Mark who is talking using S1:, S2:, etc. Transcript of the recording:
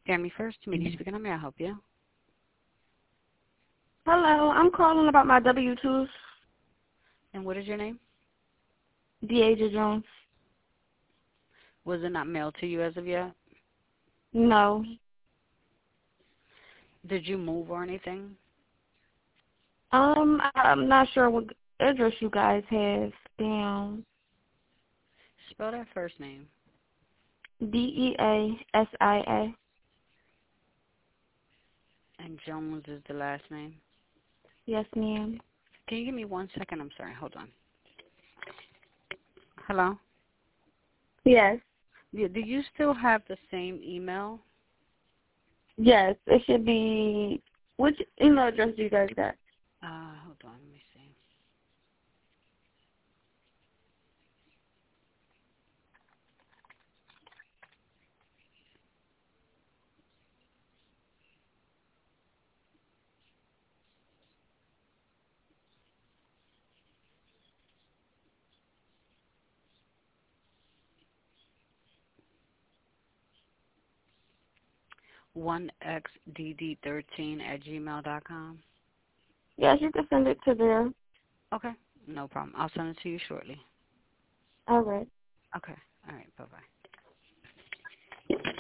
S1: Family First, Media speaking. How may I help you?
S2: Hello, I'm calling about my W-2s.
S1: And what is your name?
S2: Deaja Jones.
S1: Was it not mailed to you as of yet?
S2: No.
S1: Did you move or anything?
S2: I'm not sure what address you guys have down.
S1: Spell that first name.
S2: Deasia.
S1: And Jones is the last name.
S2: Yes, ma'am.
S1: Can you give me 1 second? I'm sorry. Hold on. Hello?
S2: Yes.
S1: Yeah, do you still have the same email?
S2: Yes, it should be. Which email address do you guys got?
S1: Hold on. Let me see. onexdd13@gmail.com.
S2: Yes, you can send it to there.
S1: Okay. No problem. I'll send it to you shortly.
S2: All right.
S1: Okay. All right. Bye-bye.